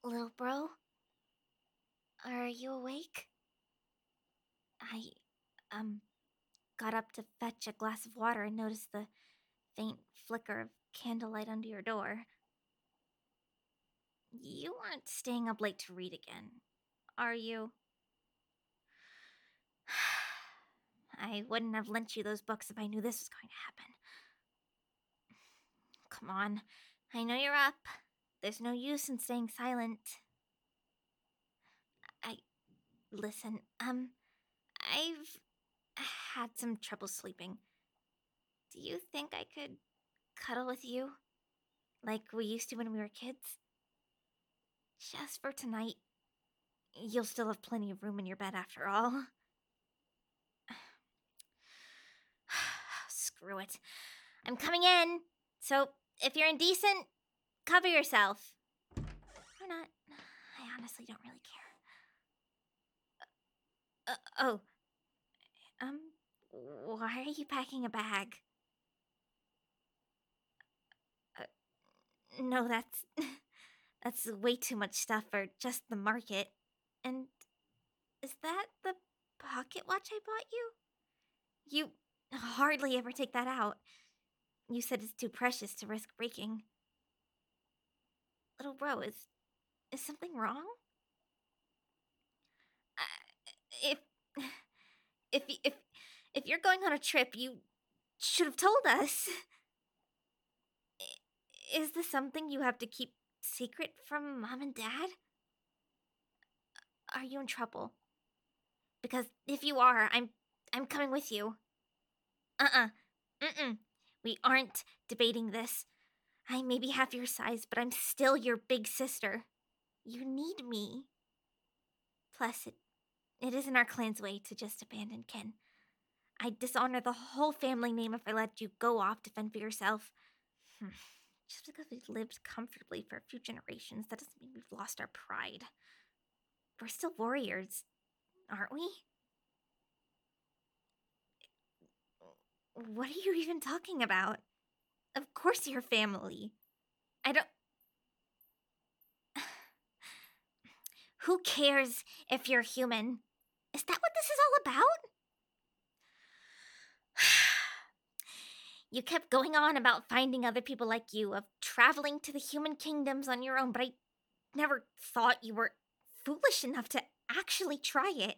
Little bro, are you awake? I, um, got up to fetch a glass of water and noticed the faint flicker of candlelight under your door. You aren't staying up late to read again, are you? I wouldn't have lent you those books if I knew this was going to happen. Come on, I know you're up. There's no use in staying silent. I. Listen, I've had some trouble sleeping. Do you think I could cuddle with you? Like we used to when we were kids? Just for tonight. You'll still have plenty of room in your bed after all. Screw it. I'm coming in. So, if you're indecent, cover yourself. Or not. I honestly don't really care. Oh. Um, why are you packing a bag? No, that's. That's way too much stuff for just the market. And is that the pocket watch I bought you? You hardly ever take that out. You said it's too precious to risk breaking. Little bro, is something wrong? If if if if you're going on a trip, you should have told us. Is this something you have to keep secret from mom and dad? Are you in trouble? Because if you are, I'm coming with you. Uh-uh. Mm-mm. We aren't debating this. I may be half your size, but I'm still your big sister. You need me. Plus, it isn't our clan's way to just abandon kin. I'd dishonor the whole family name if I let you go off to fend for yourself. Just because we've lived comfortably for a few generations, that doesn't mean we've lost our pride. We're still warriors, aren't we? What are you even talking about? Of course you're family. I don't. Who cares if you're human? Is that what this is all about? You kept going on about finding other people like you, of traveling to the human kingdoms on your own, but I never thought you were foolish enough to actually try it.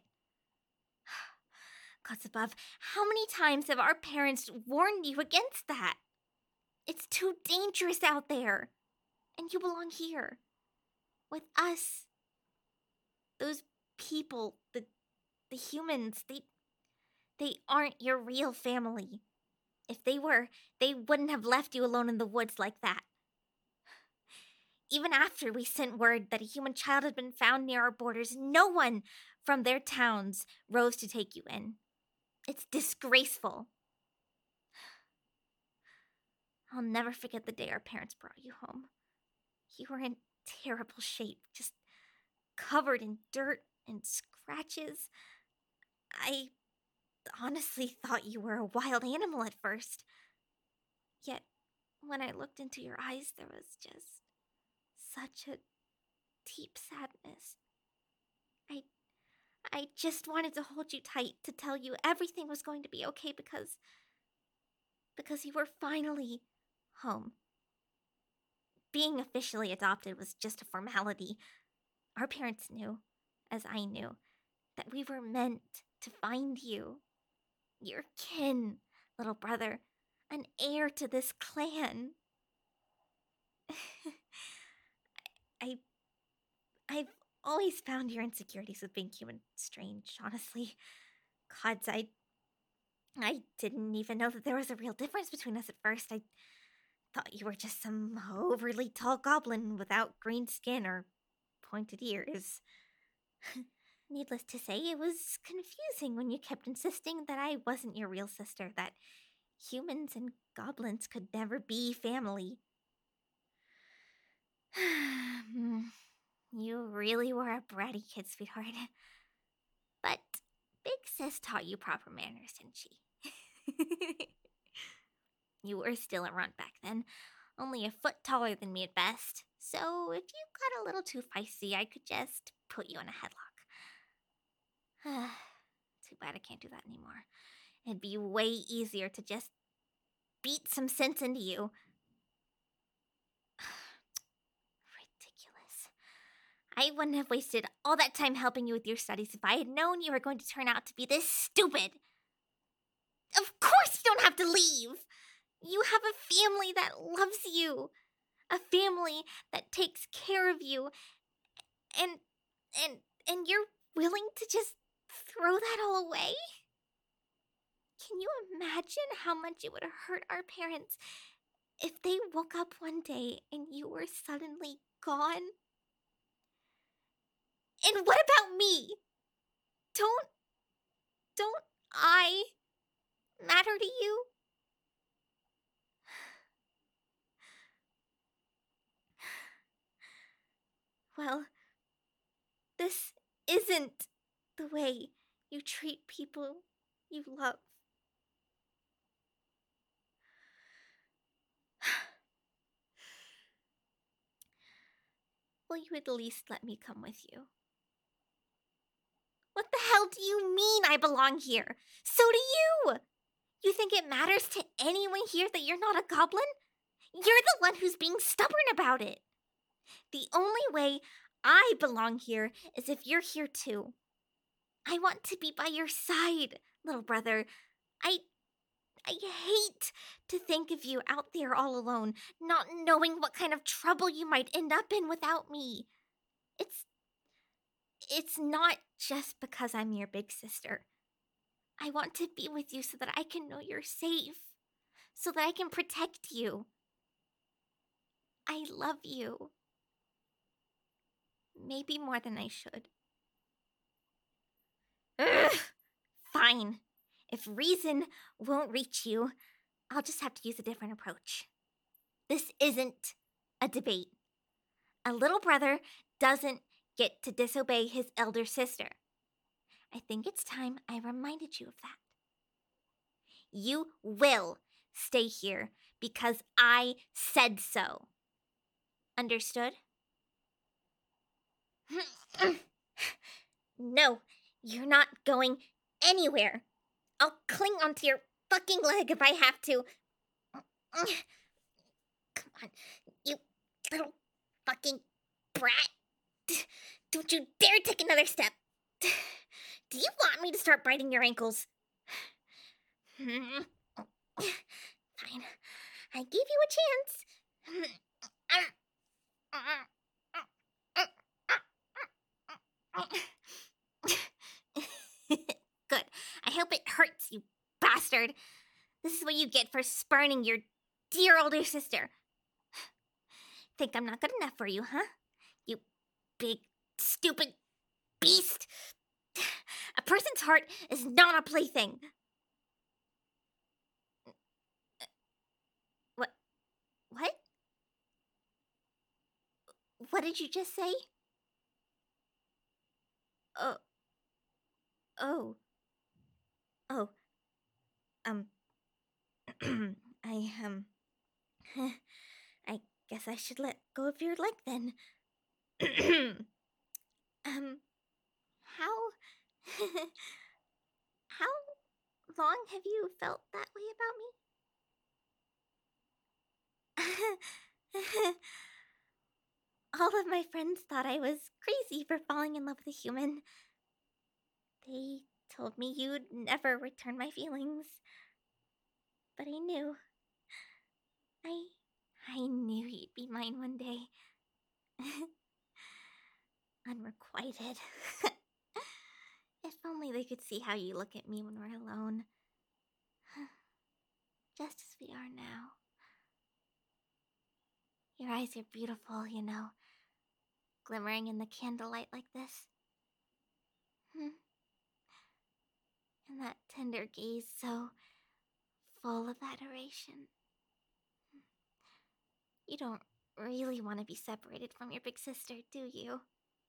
Gods above, how many times have our parents warned you against that? It's too dangerous out there. And you belong here. With us. Those people, the humans, they aren't your real family. If they were, they wouldn't have left you alone in the woods like that. Even after we sent word that a human child had been found near our borders, no one from their towns rose to take you in. It's disgraceful. I'll never forget the day our parents brought you home. You were in terrible shape, just covered in dirt and scratches. I honestly thought you were a wild animal at first. Yet, when I looked into your eyes, there was just such a deep sadness. I I just wanted to hold you tight to tell you everything was going to be okay because you were finally home. Being officially adopted was just a formality. Our parents knew, as I knew, that we were meant to find you. Your kin, little brother, an heir to this clan. I I've always found your insecurities with being human strange, honestly. Gods, I didn't even know that there was a real difference between us at first. I thought you were just some overly tall goblin without green skin or pointed ears. Needless to say, it was confusing when you kept insisting that I wasn't your real sister, that humans and goblins could never be family. You really were a bratty kid, sweetheart. But Big Sis taught you proper manners, didn't she? You were still a runt back then, only a foot taller than me at best. So if you got a little too feisty, I could just put you in a headlock. Too bad I can't do that anymore. It'd be way easier to just beat some sense into you. Ridiculous. I wouldn't have wasted all that time helping you with your studies if I had known you were going to turn out to be this stupid. Of course you don't have to leave! You have a family that loves you. A family that takes care of you. And you're willing to just throw that all away? Can you imagine how much it would hurt our parents if they woke up one day and you were suddenly gone? And what about me? Don't I matter to you? Well, this isn't the way you treat people you love. Will you at least let me come with you? What the hell do you mean I belong here? So do you! You think it matters to anyone here that you're not a goblin? You're the one who's being stubborn about it. The only way I belong here is if you're here too. I want to be by your side, little brother. I hate to think of you out there all alone, not knowing what kind of trouble you might end up in without me. It's not just because I'm your big sister. I want to be with you so that I can know you're safe, so that I can protect you. I love you. Maybe more than I should. Ugh! Fine. If reason won't reach you, I'll just have to use a different approach. This isn't a debate. A little brother doesn't get to disobey his elder sister. I think it's time I reminded you of that. You will stay here because I said so. Understood? No, you're not going anywhere. I'll cling onto your fucking leg if I have to. Come on, you little fucking brat. Don't you dare take another step. Do you want me to start biting your ankles? Fine. I gave you a chance. Good. I hope it hurts, you bastard. This is what you get for spurning your dear older sister. Think I'm not good enough for you, huh? You big, stupid beast. A person's heart is not a plaything. What? What did you just say? Oh. Oh. Oh. I, I guess I should let go of your leg then. How... How long have you felt that way about me? All of my friends thought I was crazy for falling in love with a human. They told me you'd never return my feelings. But I knew. I knew you'd be mine one day. Unrequited. If only they could see how you look at me when we're alone. Just as we are now. Your eyes are beautiful, you know, glimmering in the candlelight like this. And that tender gaze so full of adoration. You don't really want to be separated from your big sister, do you?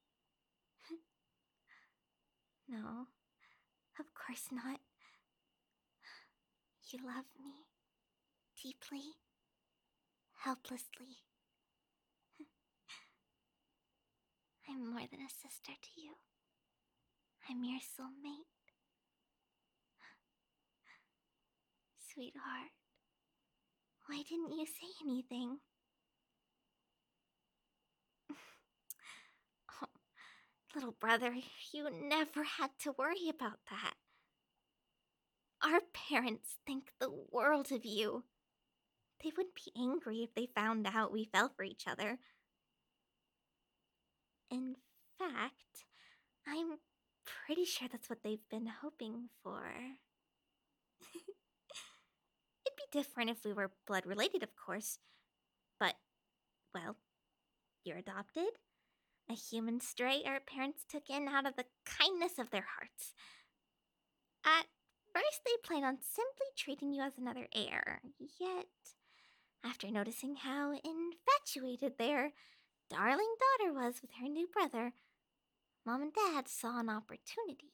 No, of course not. You love me deeply. helplessly. I'm more than a sister to you. I'm your soulmate. Sweetheart, why didn't you say anything? Oh, little brother, you never had to worry about that. Our parents think the world of you. They wouldn't be angry if they found out we fell for each other. In fact, I'm pretty sure that's what they've been hoping for. It'd be different if we were blood related, of course. But, well, you're adopted. A human stray our parents took in out of the kindness of their hearts. At first, they planned on simply treating you as another heir. Yet, after noticing how infatuated their darling daughter was with her new brother, Mom and Dad saw an opportunity.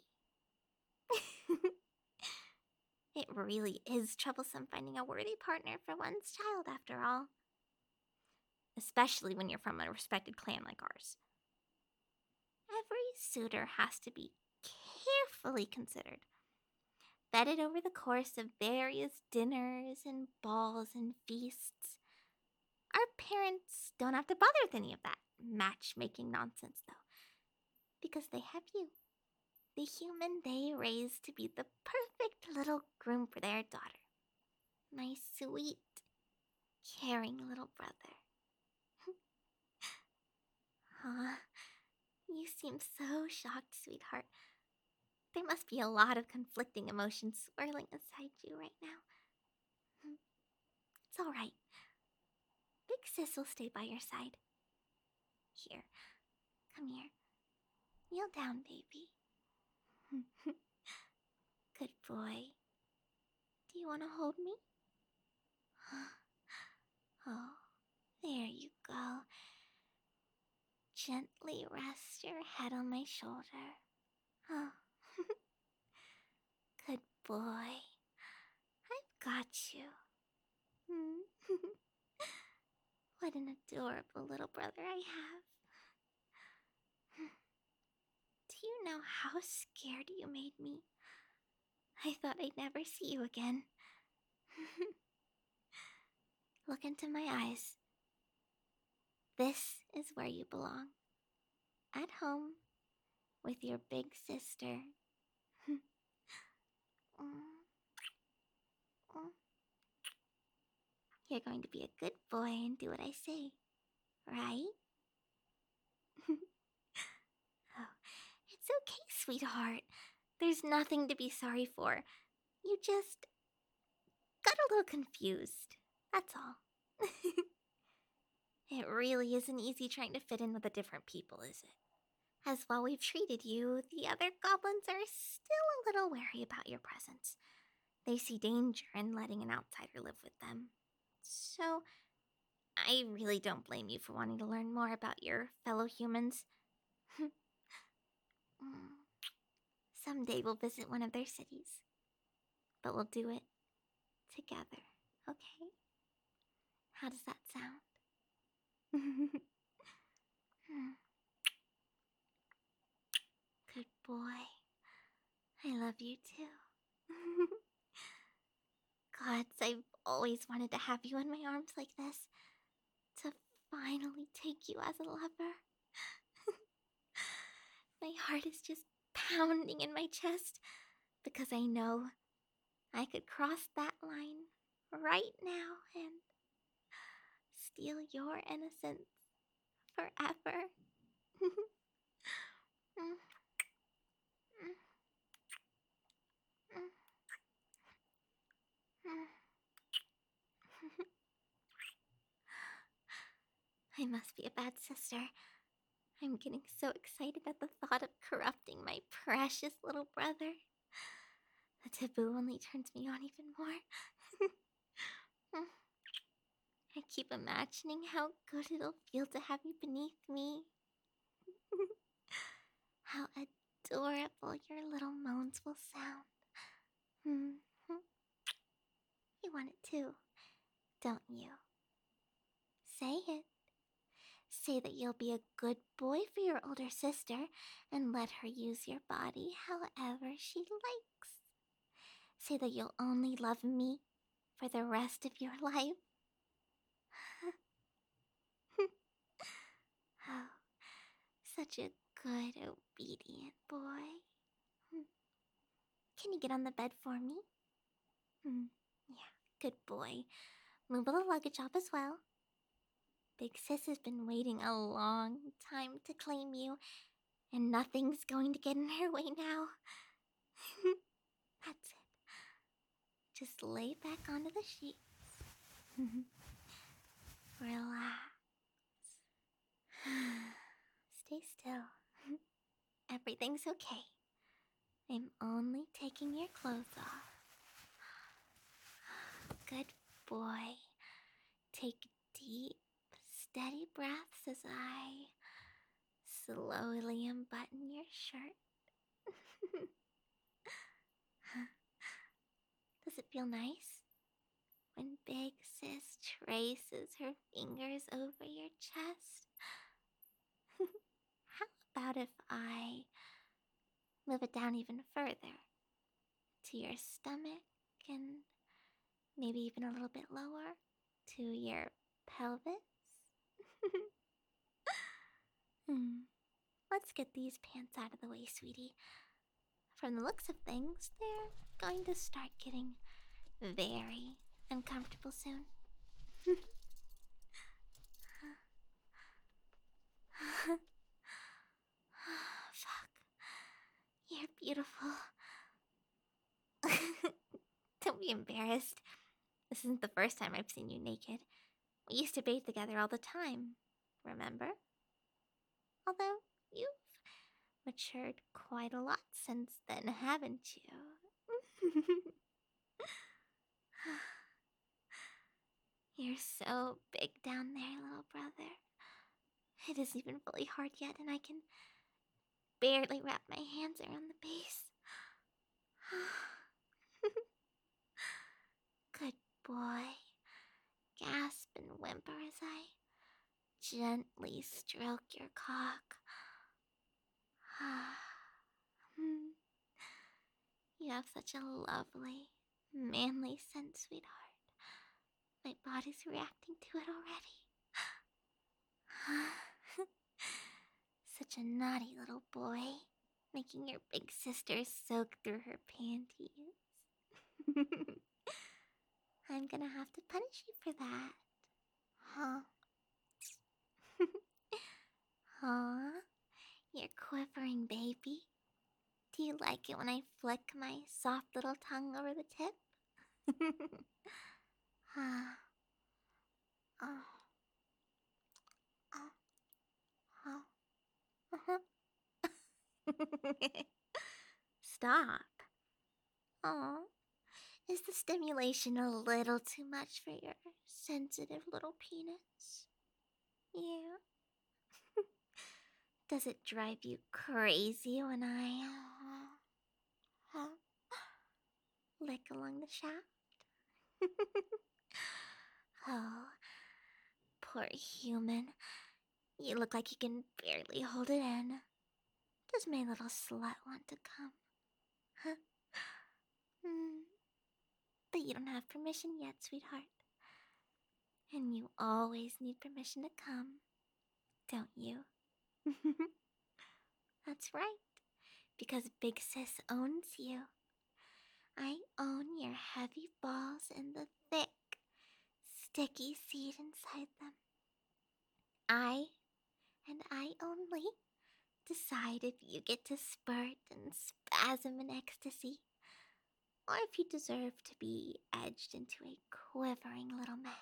It really is troublesome finding a worthy partner for one's child, after all. Especially when you're from a respected clan like ours. Every suitor has to be carefully considered, vetted over the course of various dinners and balls and feasts. Our parents don't have to bother with any of that matchmaking nonsense, though, because they have you, the human they raised to be the perfect little groom for their daughter. My sweet, caring little brother. Aw, you seem so shocked, sweetheart. There must be a lot of conflicting emotions swirling inside you right now. It's alright. Big Sis will stay by your side. Here, come here. Kneel down, baby. Good boy. Do you want to hold me? Oh, there you go. Gently rest your head on my shoulder. Oh, good boy. I've got you. What an adorable little brother I have. Do you know how scared you made me? I thought I'd never see you again. Look into my eyes. This is where you belong. At home, with your big sister. You're going to be a good boy and do what I say, right? Oh, it's okay, sweetheart. There's nothing to be sorry for. You just got a little confused. That's all. It really isn't easy trying to fit in with the different people, is it? As while we've treated you, the other goblins are still a little wary about your presence. They see danger in letting an outsider live with them. So, I really don't blame you for wanting to learn more about your fellow humans. Someday we'll visit one of their cities. But we'll do it together, okay? How does that sound? Good boy. I love you too. Gods, I've always wanted to have you in my arms like this. To finally take you as a lover. My heart is just pounding in my chest because I know I could cross that line right now and steal your innocence forever. I must be a bad sister. I'm getting so excited at the thought of corrupting my precious little brother. The taboo only turns me on even more. I keep imagining how good it'll feel to have you beneath me. How adorable your little moans will sound. You want it too, don't you? Say it. Say that you'll be a good boy for your older sister and let her use your body however she likes. Say that you'll only love me for the rest of your life. Oh, such a good, obedient boy. Can you get on the bed for me? Yeah, good boy. Move all the luggage off as well. Big Sis has been waiting a long time to claim you, and nothing's going to get in her way now. That's it. Just lay back onto the sheets. Relax. Stay still. Everything's okay. I'm only taking your clothes off. Good boy. Take deep, steady breaths as I slowly unbutton your shirt. Does it feel nice? When Big Sis traces her fingers over your chest? How about if I move it down even further? To your stomach and maybe even a little bit lower to your pelvis? Let's get these pants out of the way, sweetie. From the looks of things, they're going to start getting very uncomfortable soon. Fuck. You're beautiful. Don't be embarrassed. This isn't the first time I've seen you naked. We used to bathe together all the time, remember? Although, you've matured quite a lot since then, haven't you? You're so big down there, little brother. It isn't even fully hard yet, and I can barely wrap my hands around the base. Good boy. Gasp and whimper as I gently stroke your cock. You have such a lovely, manly scent, sweetheart. My body's reacting to it already. Such a naughty little boy, making your big sister soak through her panties. I'm gonna have to punish you for that. Huh? Aw, you're quivering, baby. Do you like it when I flick my soft little tongue over the tip? Oh. Stop. Aw. Is the stimulation a little too much for your sensitive little penis? Yeah. Does it drive you crazy when I lick along the shaft? Oh, poor human. You look like you can barely hold it in. Does my little slut want to come? Huh? But you don't have permission yet, sweetheart. And you always need permission to come, don't you? That's right, because Big Sis owns you. I own your heavy balls and the thick, sticky seed inside them. I, and I only, decide if you get to spurt and spasm in ecstasy, or if you deserve to be edged into a quivering little mess.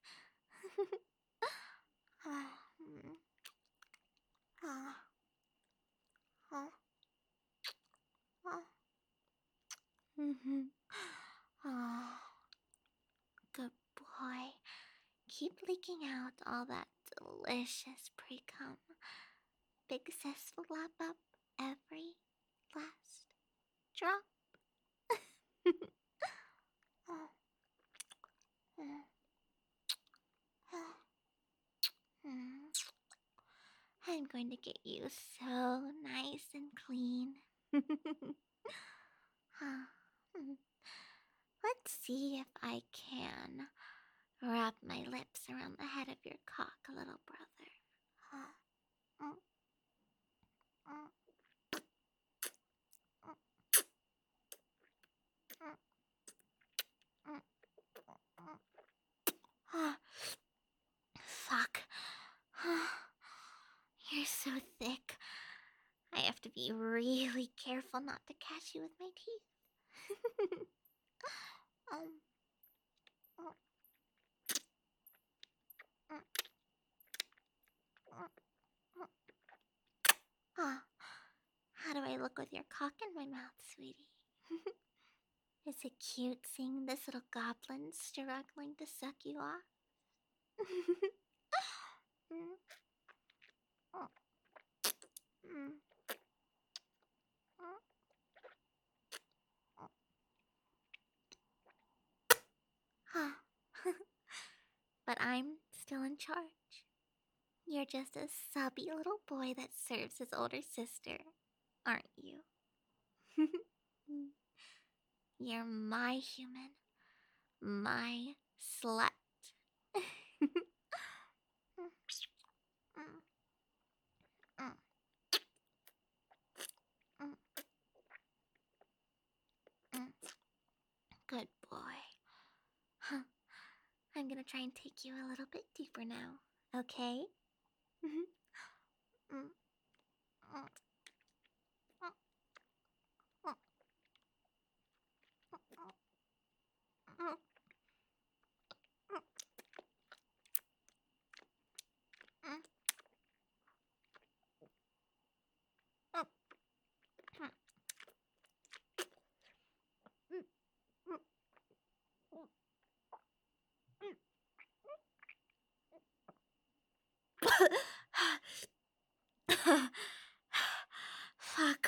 Oh, good boy. Keep leaking out all that delicious pre-cum. Big Sis will lap up every last drop. I'm going to get you so nice and clean. Let's see if I can wrap my lips around the head of your cock, little brother. Fuck. You're so thick. I have to be really careful not to catch you with my teeth. How do I look with your cock in my mouth, sweetie? Is it cute seeing this little goblin struggling to suck you off? But I'm still in charge. You're just a subby little boy that serves his older sister, aren't you? You're my human, my slut. Good boy. I'm gonna try and take you a little bit deeper now, okay? Fuck.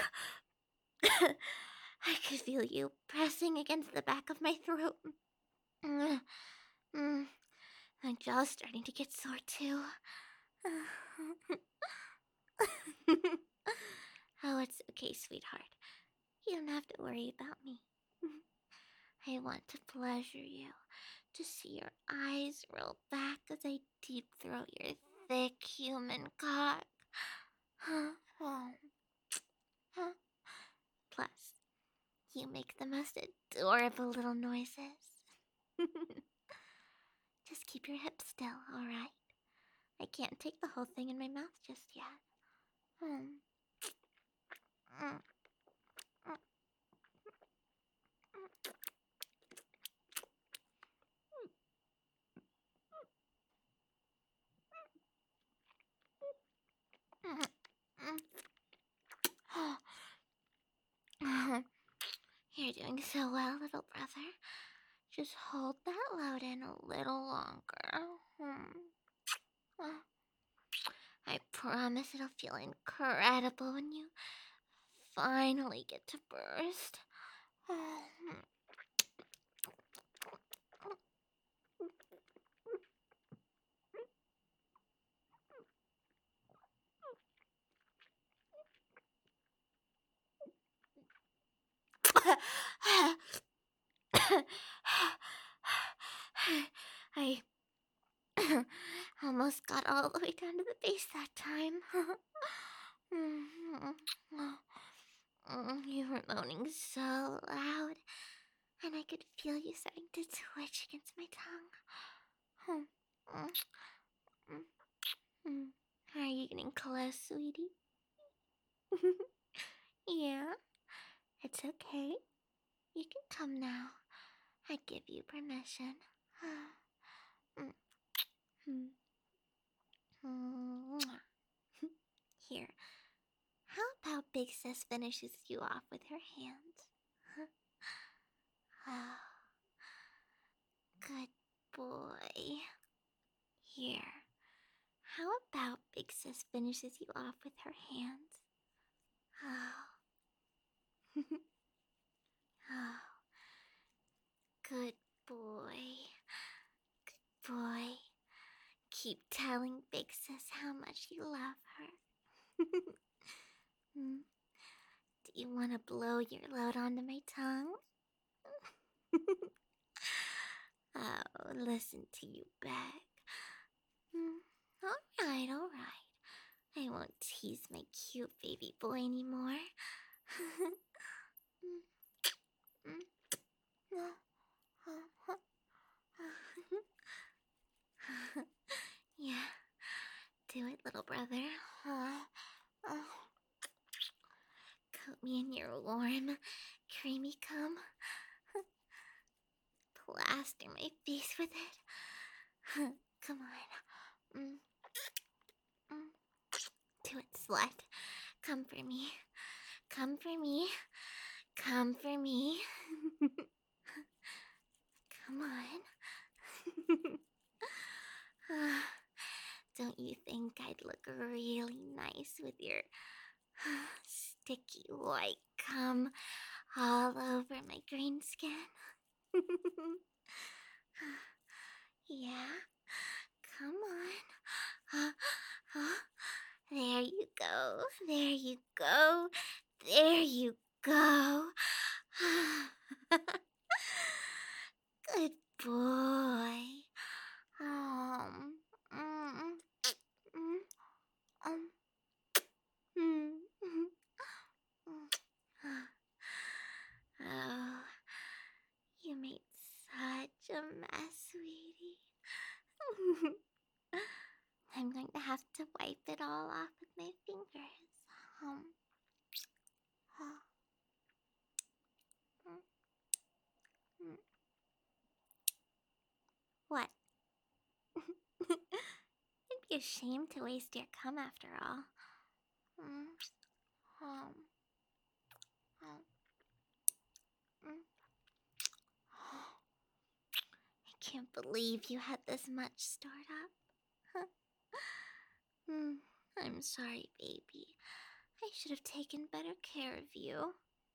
I could feel you pressing against the back of my throat. My jaw's starting to get sore too. Oh, it's okay, sweetheart. You don't have to worry about me. I want to pleasure you, to see your eyes roll back as I deep throat your thick human cock. Plus, you make the most adorable little noises. Just keep your hips still, alright? I can't take the whole thing in my mouth just yet. You're doing so well, little brother. Just hold that load in a little longer. I promise it'll feel incredible when you finally get to burst. I almost got all the way down to the base that time. You were moaning so loud, and I could feel you starting to twitch against my tongue. Are you getting close, sweetie? Yeah, it's okay. You can come now. I give you permission. Here, how about Big Sis finishes you off with her hands? Oh, good boy. Here, how about Big Sis finishes you off with her hands? Oh. Oh. Good boy. Good boy. Keep telling Big Sis how much you love her. Mm. Do you want to blow your load onto my tongue? Oh, listen to you beg. Alright, alright. I won't tease my cute baby boy anymore. Yeah, do it, little brother. Coat me in your warm, creamy cum. Plaster my face with it. Come on. Do it, slut. Come for me. Come for me. Come for me. Come on. Don't you think I'd look really nice with your sticky white cum all over my green skin? Yeah, come on. There you go. There you go. There you go. Good boy. Um, mm, mm, um, mm, Oh, you made such a mess, sweetie. I'm going to have to wipe it all off with my fingers. Um, What? It'd be a shame to waste your cum after all. Mm, um, um, mm. I can't believe you had this much stored up. I'm sorry, baby. I should have taken better care of you.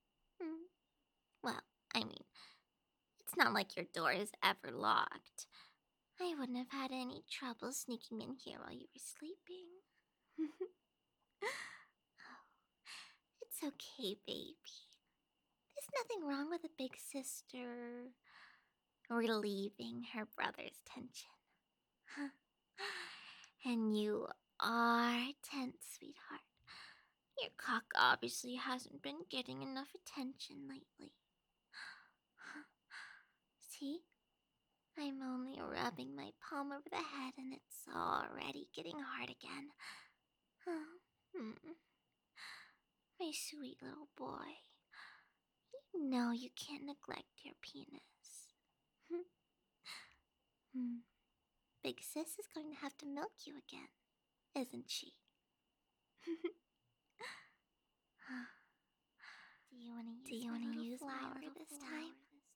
Well, I mean, it's not like your door is ever locked. I wouldn't have had any trouble sneaking in here while you were sleeping. Oh, it's okay, baby. There's nothing wrong with a big sister relieving her brother's tension. And you are tense, sweetheart. Your cock obviously hasn't been getting enough attention lately. See? I'm only rubbing my palm over the head and it's already getting hard again. My sweet little boy. You know you can't neglect your penis. Big sis is going to have to milk you again, isn't she? Do you want to use flower this time?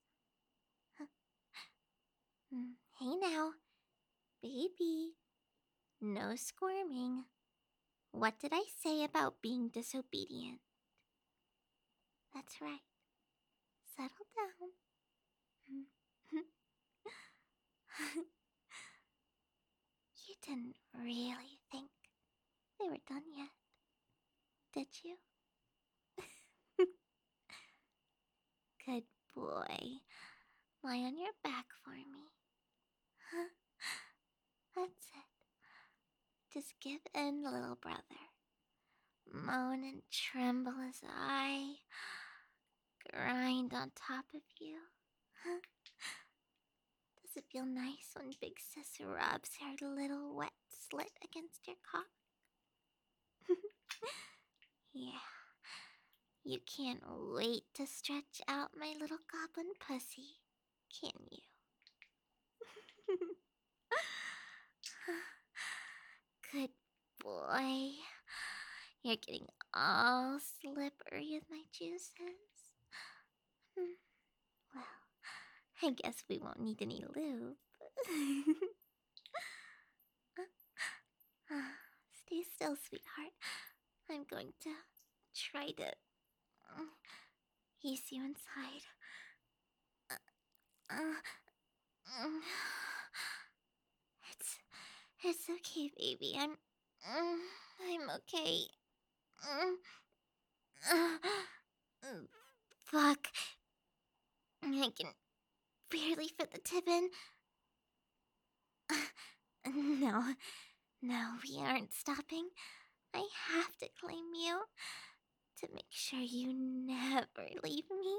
Hey now, baby. No squirming. What did I say about being disobedient? That's right. Settle down. You didn't really think they were done yet, did you? Good boy. Lie on your back for me. That's it. Just give in, little brother. Moan and tremble as I grind on top of you. Does it feel nice when Big Sis rubs her little wet slit against your cock? Yeah. You can't wait to stretch out my little goblin pussy, can you? Good boy. You're getting all slippery with my juices. Well, I guess we won't need any lube. Stay still, sweetheart. I'm going to try to ease you inside. It's okay, baby. I'm okay. Fuck. I can barely fit the tip in. No, we aren't stopping. I have to claim you to make sure you never leave me.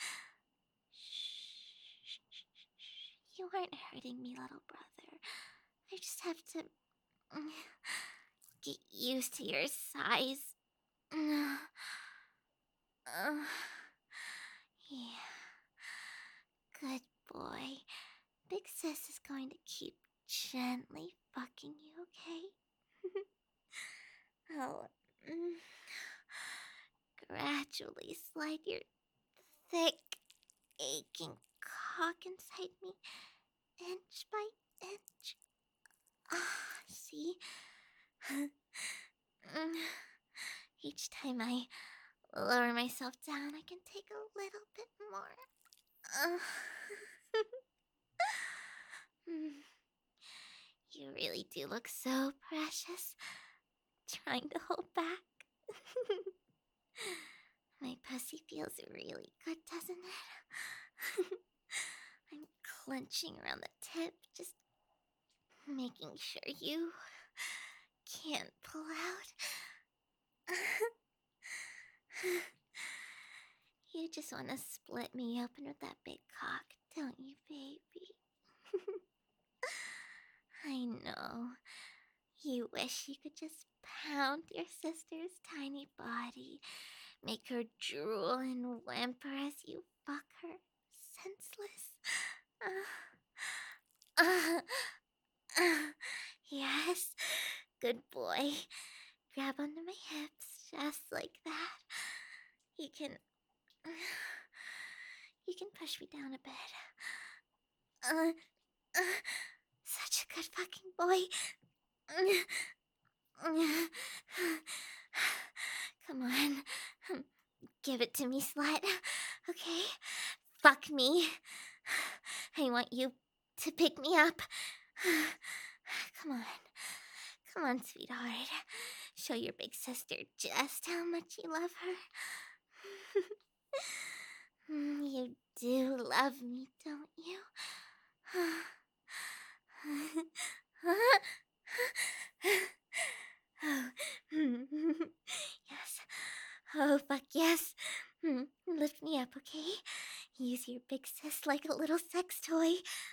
Shh. You aren't hurting me, little brother. I just have to get used to your size. Yeah. Good boy. Big Sis is going to keep gently fucking you, okay? I'll gradually slide your thick, aching cock inside me, inch by inch. See? Each time I lower myself down, I can take a little bit more. You really do look so precious. Trying to hold back. My pussy feels really good, doesn't it? I'm clenching around the tip, just making sure you can't pull out. You just want to split me open with that big cock, don't you, baby? I know. You wish you could just pound your sister's tiny body, make her drool and whimper as you fuck her senseless. Yes, good boy. Grab onto my hips just like that. You can push me down a bit. Such a good fucking boy. Come on. Give it to me, slut. Okay? Fuck me. I want you to pick me up. Come on. Come on, sweetheart. Show your big sister just how much you love her. You do love me, don't you? Yes. Oh, fuck yes. Lift me up, okay? Use your big sis like a little sex toy.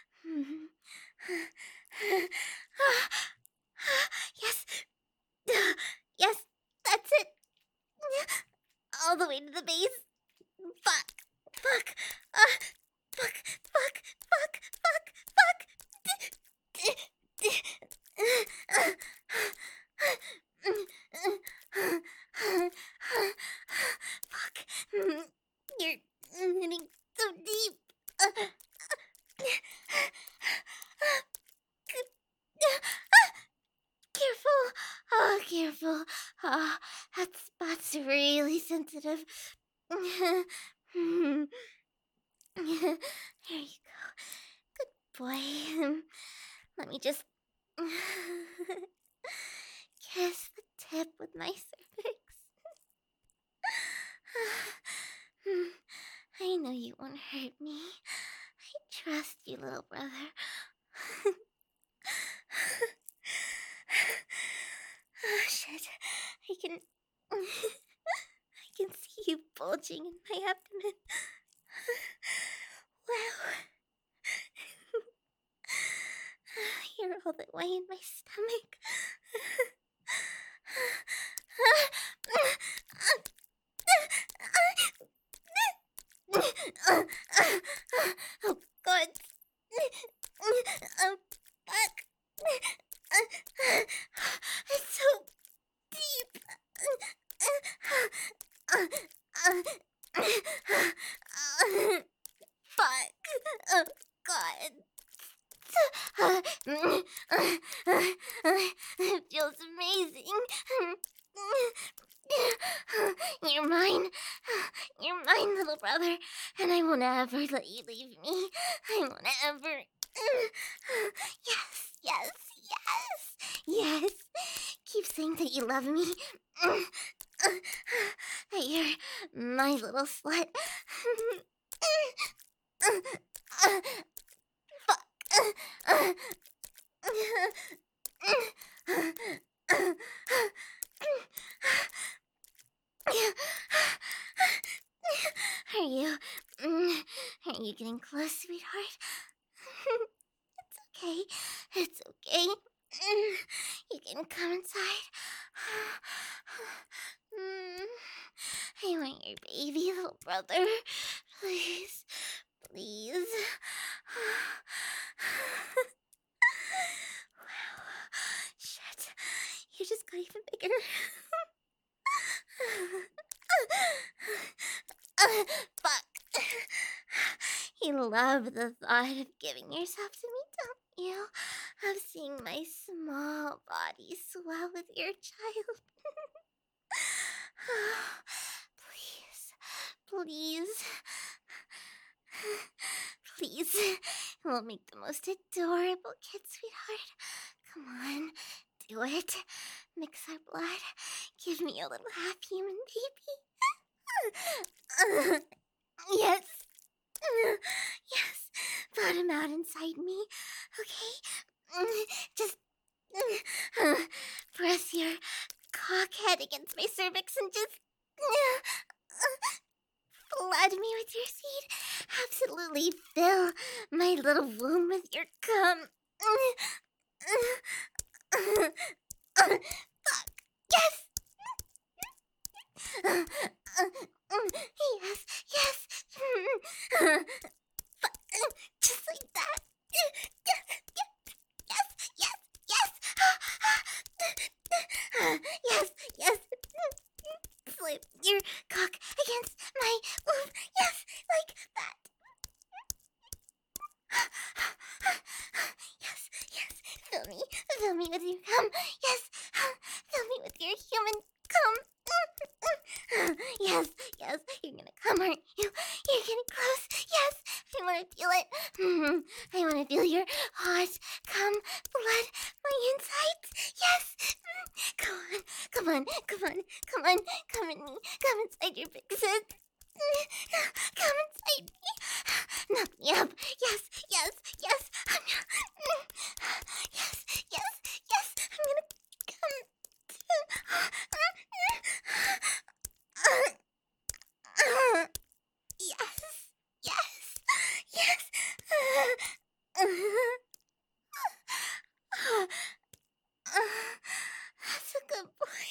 Yes. Yes, that's it. All the way to the base. Fuck. Fuck. Fuck. Fuck. Fuck. Fuck. Fuck. You're hitting so deep. Careful. Oh, careful. Oh, that spot's really sensitive. There you go. Good boy. Let me just kiss the tip with my cervix. I know you won't hurt me. I trust you, little brother. Oh, shit. I can see you bulging in my abdomen. Wow. You're all the way in my stomach. Oh, God. Oh, fuck. It's so deep. Fuck. Oh, God. It feels amazing. You're mine. You're mine, little brother. And I won't ever let you leave me. I won't ever. Yes, yes, yes. Yes. Keep saying that you love me. You're my little slut. Fuck. Are you... Are you getting close, sweetheart? It's okay. It's okay. You can come inside. I want your baby little brother. Please. Please. Wow. Shit. You just got even bigger. Fuck. You love the thought of giving yourself to me, don't you? Of seeing my small body swell with your child. Please. Please. We'll make the most adorable kid, sweetheart. Come on, do it. Mix our blood. Give me a little half-human baby. Yes. Yes. Put him out inside me. Okay? Just press your cock head against my cervix and just flood me with your seed. Absolutely fill my little womb with your cum. Fuck. Yes. Yes. Yes. Just like that. Yes. Yes. Yes. Yes. Yes. Slip your cock against my womb. Yes, like that. Yes, yes. Fill me with your cum. Yes, fill me with your human cum. Yes, yes. You're gonna come, aren't you? You're getting close. Yes, I want to feel it. I want to feel your hot cum blood my insides. Yes. Come on. Come in me. Come inside your big sis. Come inside me. Knock me up. Yes. I'm yes. I'm gonna come. Yes. That's a good boy.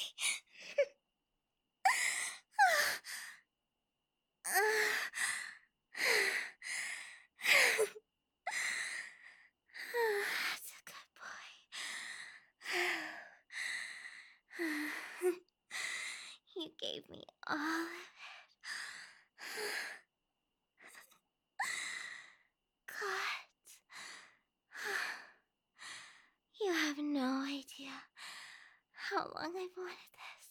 That's a good boy. You gave me all of it. God. You have no idea how long I've wanted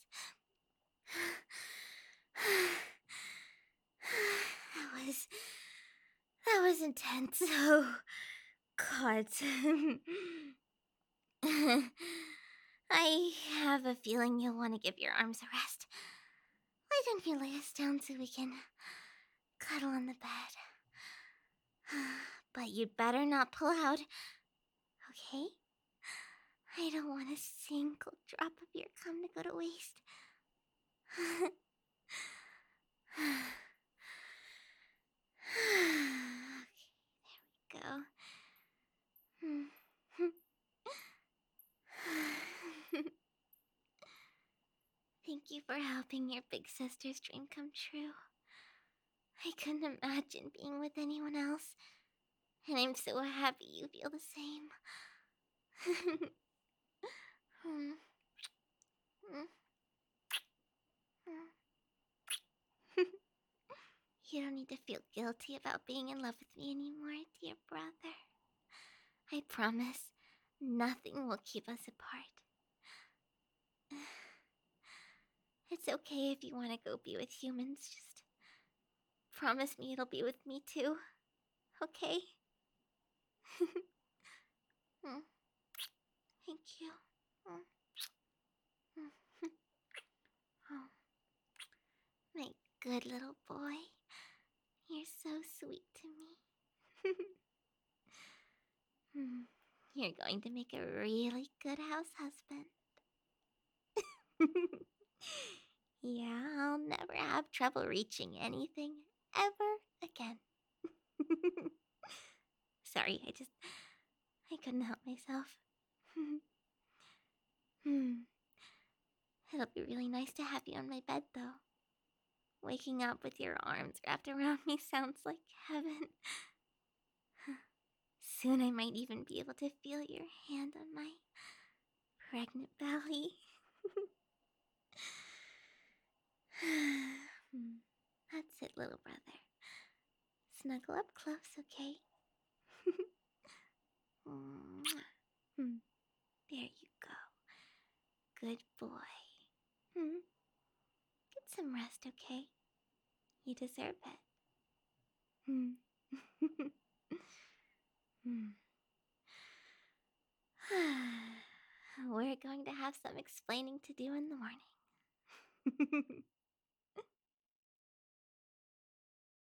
this. That was intense. Oh, God. I have a feeling you'll want to give your arms a rest. Why don't you lay us down so we can cuddle on the bed? But you'd better not pull out, okay? I don't want a single drop of your cum to go to waste. Okay, there we go. Thank you for helping your big sister's dream come true. I couldn't imagine being with anyone else, and I'm so happy you feel the same. You don't need to feel guilty about being in love with me anymore, dear brother. I promise nothing will keep us apart. It's okay if you want to go be with humans, just promise me it'll be with me too, okay? Thank you. Oh. good little boy. You're so sweet to me. Hmm, You're going to make a really good house husband. Yeah, I'll never have trouble reaching anything ever again. Sorry, I couldn't help myself. Hmm, It'll be really nice to have you on my bed, though. Waking up with your arms wrapped around me sounds like heaven. Soon I might even be able to feel your hand on my pregnant belly. That's it, little brother. Snuggle up close, okay? Mwah. There you go. Good boy. Get some rest, okay? You deserve it. We're going to have some explaining to do in the morning.